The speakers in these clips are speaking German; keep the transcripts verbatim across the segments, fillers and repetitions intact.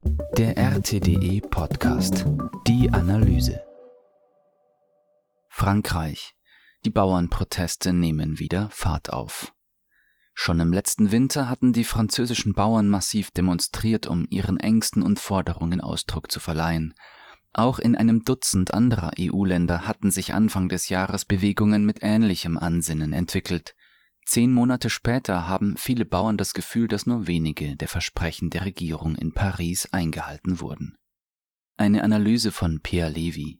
Der R T D E Podcast. Die Analyse. Frankreich. Die Bauernproteste nehmen wieder Fahrt auf. Schon im letzten Winter hatten die französischen Bauern massiv demonstriert, um ihren Ängsten und Forderungen Ausdruck zu verleihen. Auch in einem Dutzend anderer E U-Länder hatten sich Anfang des Jahres Bewegungen mit ähnlichem Ansinnen entwickelt. Zehn Monate später haben viele Bauern das Gefühl, dass nur wenige der Versprechen der Regierung in Paris eingehalten wurden. Eine Analyse von Pierre Levy.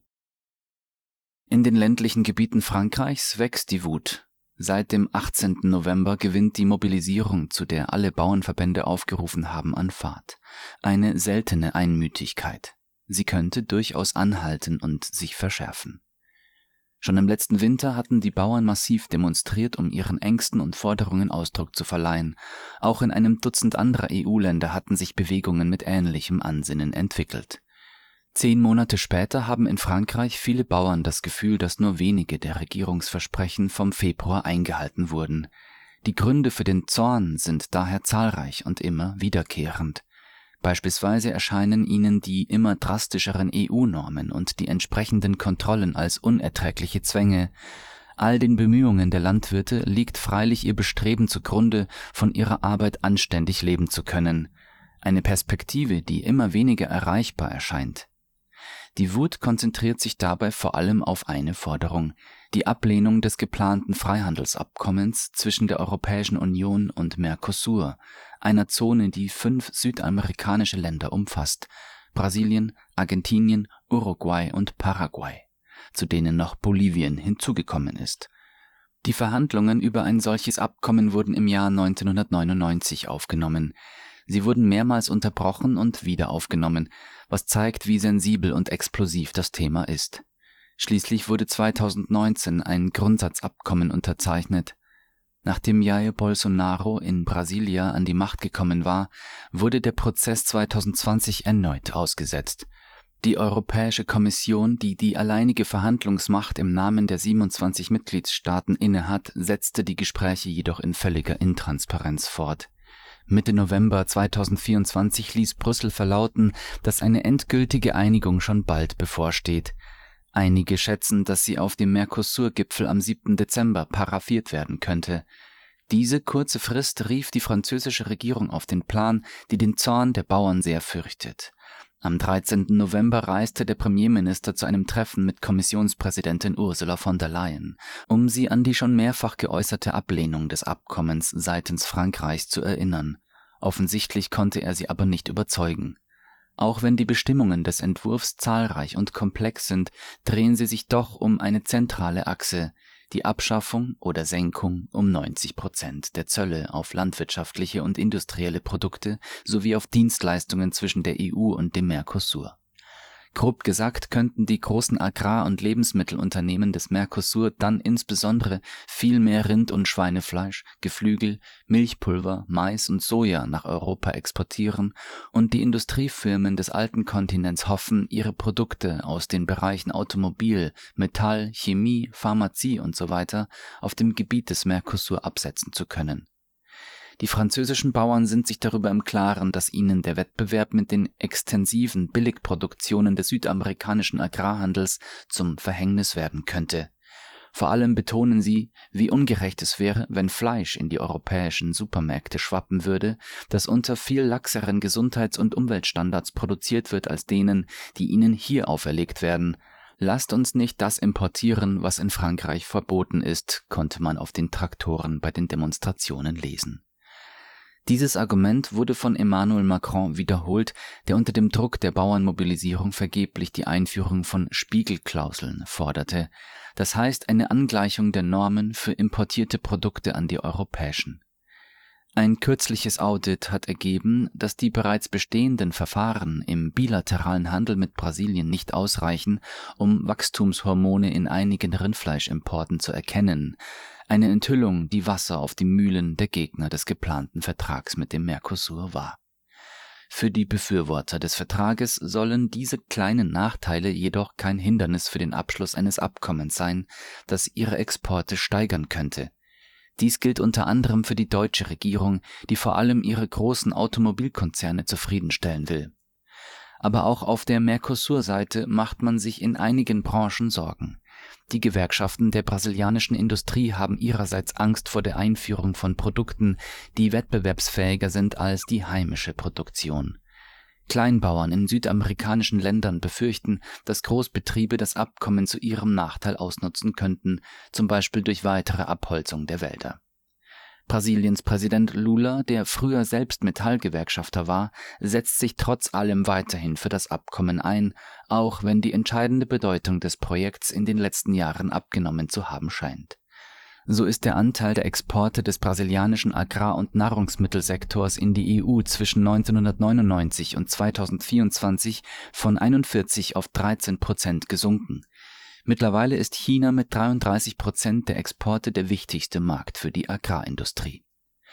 In den ländlichen Gebieten Frankreichs wächst die Wut. Seit dem achtzehnten November gewinnt die Mobilisierung, zu der alle Bauernverbände aufgerufen haben, an Fahrt. Eine seltene Einmütigkeit. Sie könnte durchaus anhalten und sich verschärfen. Schon im letzten Winter hatten die Bauern massiv demonstriert, um ihren Ängsten und Forderungen Ausdruck zu verleihen. Auch in einem Dutzend anderer E U-Länder hatten sich Bewegungen mit ähnlichem Ansinnen entwickelt. Zehn Monate später haben in Frankreich viele Bauern das Gefühl, dass nur wenige der Regierungsversprechen vom Februar eingehalten wurden. Die Gründe für den Zorn sind daher zahlreich und immer wiederkehrend. Beispielsweise erscheinen ihnen die immer drastischeren E U-Normen und die entsprechenden Kontrollen als unerträgliche Zwänge. All den Bemühungen der Landwirte liegt freilich ihr Bestreben zugrunde, von ihrer Arbeit anständig leben zu können. Eine Perspektive, die immer weniger erreichbar erscheint. Die Wut konzentriert sich dabei vor allem auf eine Forderung: die Ablehnung des geplanten Freihandelsabkommens zwischen der Europäischen Union und Mercosur, einer Zone, die fünf südamerikanische Länder umfasst: Brasilien, Argentinien, Uruguay und Paraguay, zu denen noch Bolivien hinzugekommen ist. Die Verhandlungen über ein solches Abkommen wurden im Jahr neunzehnhundertneunundneunzig aufgenommen. Sie wurden mehrmals unterbrochen und wieder aufgenommen, was zeigt, wie sensibel und explosiv das Thema ist. Schließlich wurde zweitausendneunzehn ein Grundsatzabkommen unterzeichnet. Nachdem Jair Bolsonaro in Brasilia an die Macht gekommen war, wurde der Prozess zweitausendzwanzig erneut ausgesetzt. Die Europäische Kommission, die die alleinige Verhandlungsmacht im Namen der siebenundzwanzig Mitgliedstaaten innehat, setzte die Gespräche jedoch in völliger Intransparenz fort. Mitte November zweitausendvierundzwanzig ließ Brüssel verlauten, dass eine endgültige Einigung schon bald bevorsteht. Einige schätzen, dass sie auf dem Mercosur-Gipfel am siebten Dezember paraphiert werden könnte. Diese kurze Frist rief die französische Regierung auf den Plan, die den Zorn der Bauern sehr fürchtet. Am dreizehnten November reiste der Premierminister zu einem Treffen mit Kommissionspräsidentin Ursula von der Leyen, um sie an die schon mehrfach geäußerte Ablehnung des Abkommens seitens Frankreichs zu erinnern. Offensichtlich konnte er sie aber nicht überzeugen. Auch wenn die Bestimmungen des Entwurfs zahlreich und komplex sind, drehen sie sich doch um eine zentrale Achse: die Abschaffung oder Senkung um neunzig Prozent der Zölle auf landwirtschaftliche und industrielle Produkte sowie auf Dienstleistungen zwischen der E U und dem Mercosur. Grob gesagt könnten die großen Agrar- und Lebensmittelunternehmen des Mercosur dann insbesondere viel mehr Rind- und Schweinefleisch, Geflügel, Milchpulver, Mais und Soja nach Europa exportieren, und die Industriefirmen des alten Kontinents hoffen, ihre Produkte aus den Bereichen Automobil, Metall, Chemie, Pharmazie usw. auf dem Gebiet des Mercosur absetzen zu können. Die französischen Bauern sind sich darüber im Klaren, dass ihnen der Wettbewerb mit den extensiven Billigproduktionen des südamerikanischen Agrarhandels zum Verhängnis werden könnte. Vor allem betonen sie, wie ungerecht es wäre, wenn Fleisch in die europäischen Supermärkte schwappen würde, das unter viel laxeren Gesundheits- und Umweltstandards produziert wird als denen, die ihnen hier auferlegt werden. Lasst uns nicht das importieren, was in Frankreich verboten ist, konnte man auf den Traktoren bei den Demonstrationen lesen. Dieses Argument wurde von Emmanuel Macron wiederholt, der unter dem Druck der Bauernmobilisierung vergeblich die Einführung von Spiegelklauseln forderte, das heißt eine Angleichung der Normen für importierte Produkte an die europäischen. Ein kürzliches Audit hat ergeben, dass die bereits bestehenden Verfahren im bilateralen Handel mit Brasilien nicht ausreichen, um Wachstumshormone in einigen Rindfleischimporten zu erkennen. Eine Enthüllung, die Wasser auf die Mühlen der Gegner des geplanten Vertrags mit dem Mercosur war. Für die Befürworter des Vertrages sollen diese kleinen Nachteile jedoch kein Hindernis für den Abschluss eines Abkommens sein, das ihre Exporte steigern könnte. Dies gilt unter anderem für die deutsche Regierung, die vor allem ihre großen Automobilkonzerne zufriedenstellen will. Aber auch auf der Mercosur-Seite macht man sich in einigen Branchen Sorgen. Die Gewerkschaften der brasilianischen Industrie haben ihrerseits Angst vor der Einführung von Produkten, die wettbewerbsfähiger sind als die heimische Produktion. Kleinbauern in südamerikanischen Ländern befürchten, dass Großbetriebe das Abkommen zu ihrem Nachteil ausnutzen könnten, zum Beispiel durch weitere Abholzung der Wälder. Brasiliens Präsident Lula, der früher selbst Metallgewerkschafter war, setzt sich trotz allem weiterhin für das Abkommen ein, auch wenn die entscheidende Bedeutung des Projekts in den letzten Jahren abgenommen zu haben scheint. So ist der Anteil der Exporte des brasilianischen Agrar- und Nahrungsmittelsektors in die E U zwischen neunzehnhundertneunundneunzig und zweitausendvierundzwanzig von einundvierzig auf dreizehn Prozent gesunken. Mittlerweile ist China mit dreiunddreißig Prozent der Exporte der wichtigste Markt für die Agrarindustrie.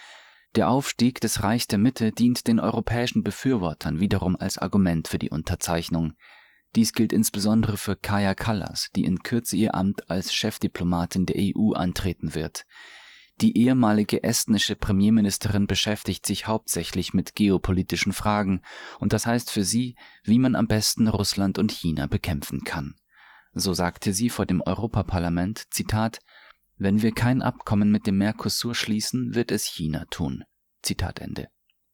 Der Aufstieg des Reichs der Mitte dient den europäischen Befürwortern wiederum als Argument für die Unterzeichnung. Dies gilt insbesondere für Kaja Kallas, die in Kürze ihr Amt als Chefdiplomatin der E U antreten wird. Die ehemalige estnische Premierministerin beschäftigt sich hauptsächlich mit geopolitischen Fragen, und das heißt für sie, wie man am besten Russland und China bekämpfen kann. So sagte sie vor dem Europaparlament, Zitat, »Wenn wir kein Abkommen mit dem Mercosur schließen, wird es China tun.« Zitat Ende.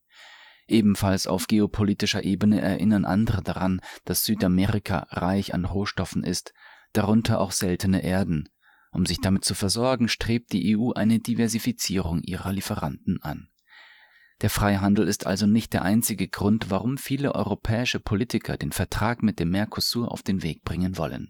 Ebenfalls auf geopolitischer Ebene erinnern andere daran, dass Südamerika reich an Rohstoffen ist, darunter auch seltene Erden. Um sich damit zu versorgen, strebt die E U eine Diversifizierung ihrer Lieferanten an. Der Freihandel ist also nicht der einzige Grund, warum viele europäische Politiker den Vertrag mit dem Mercosur auf den Weg bringen wollen.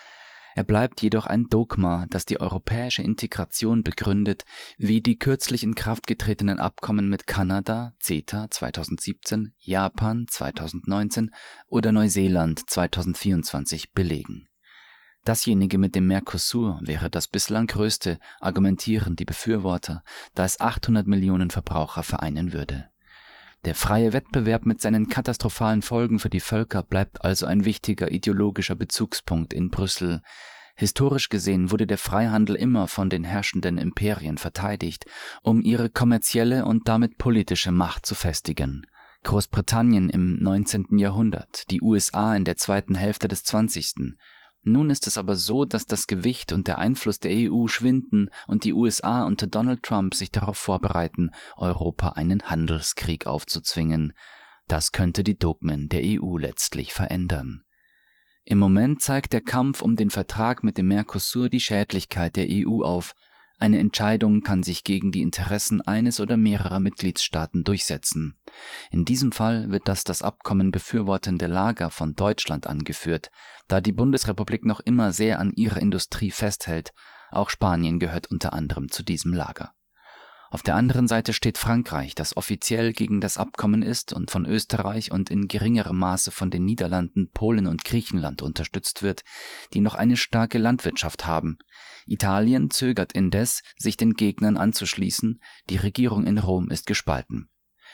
Er bleibt jedoch ein Dogma, das die europäische Integration begründet, wie die kürzlich in Kraft getretenen Abkommen mit Kanada, CETA zweitausendsiebzehn, Japan zweitausendneunzehn oder Neuseeland zweitausendvierundzwanzig belegen. Dasjenige mit dem Mercosur wäre das bislang größte, argumentieren die Befürworter, da es achthundert Millionen Verbraucher vereinen würde. Der freie Wettbewerb mit seinen katastrophalen Folgen für die Völker bleibt also ein wichtiger ideologischer Bezugspunkt in Brüssel. Historisch gesehen wurde der Freihandel immer von den herrschenden Imperien verteidigt, um ihre kommerzielle und damit politische Macht zu festigen. Großbritannien im neunzehnten Jahrhundert, die U S A in der zweiten Hälfte des zwanzigsten Nun ist es aber so, dass das Gewicht und der Einfluss der E U schwinden und die U S A unter Donald Trump sich darauf vorbereiten, Europa einen Handelskrieg aufzuzwingen. Das könnte die Dogmen der E U letztlich verändern. Im Moment zeigt der Kampf um den Vertrag mit dem Mercosur die Schädlichkeit der E U auf. Eine Entscheidung kann sich gegen die Interessen eines oder mehrerer Mitgliedstaaten durchsetzen. In diesem Fall wird das das Abkommen befürwortende Lager von Deutschland angeführt, da die Bundesrepublik noch immer sehr an ihrer Industrie festhält. Auch Spanien gehört unter anderem zu diesem Lager. Auf der anderen Seite steht Frankreich, das offiziell gegen das Abkommen ist und von Österreich und in geringerem Maße von den Niederlanden, Polen und Griechenland unterstützt wird, die noch eine starke Landwirtschaft haben. Italien zögert indes, sich den Gegnern anzuschließen, die Regierung in Rom ist gespalten.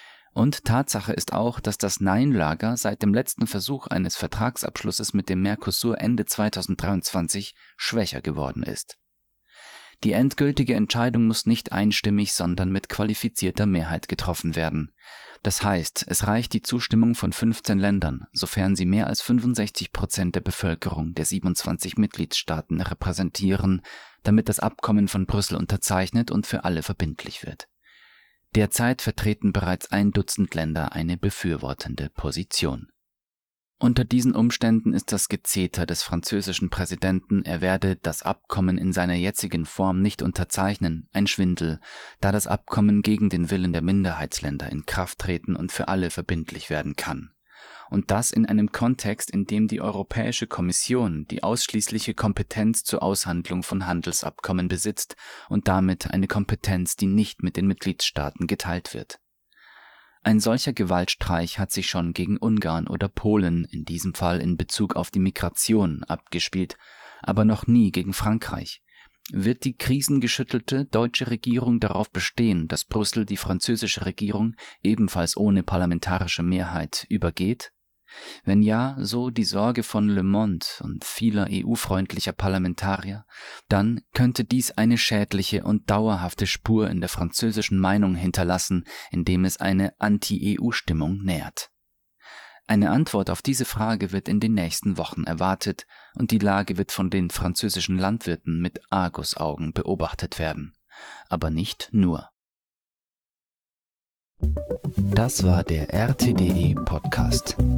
Und Tatsache ist auch, dass das Nein-Lager seit dem letzten Versuch eines Vertragsabschlusses mit dem Mercosur Ende zweitausenddreiundzwanzig schwächer geworden ist. Die endgültige Entscheidung muss nicht einstimmig, sondern mit qualifizierter Mehrheit getroffen werden. Das heißt, es reicht die Zustimmung von fünfzehn Ländern, sofern sie mehr als fünfundsechzig Prozent der Bevölkerung der siebenundzwanzig Mitgliedstaaten repräsentieren, damit das Abkommen von Brüssel unterzeichnet und für alle verbindlich wird. Derzeit vertreten bereits ein Dutzend Länder eine befürwortende Position. Unter diesen Umständen ist das Gezeter des französischen Präsidenten, er werde das Abkommen in seiner jetzigen Form nicht unterzeichnen, ein Schwindel, da das Abkommen gegen den Willen der Minderheitsländer in Kraft treten und für alle verbindlich werden kann. Und das in einem Kontext, in dem die Europäische Kommission die ausschließliche Kompetenz zur Aushandlung von Handelsabkommen besitzt und damit eine Kompetenz, die nicht mit den Mitgliedstaaten geteilt wird. Ein solcher Gewaltstreich hat sich schon gegen Ungarn oder Polen, in diesem Fall in Bezug auf die Migration, abgespielt, aber noch nie gegen Frankreich. Wird die krisengeschüttelte deutsche Regierung darauf bestehen, dass Brüssel die französische Regierung, ebenfalls ohne parlamentarische Mehrheit, übergeht? Wenn ja, so die Sorge von Le Monde und vieler E U-freundlicher Parlamentarier, dann könnte dies eine schädliche und dauerhafte Spur in der französischen Meinung hinterlassen, indem es eine Anti-E U-Stimmung nährt. Eine Antwort auf diese Frage wird in den nächsten Wochen erwartet und die Lage wird von den französischen Landwirten mit Argusaugen beobachtet werden. Aber nicht nur. Das war der R T D E Podcast.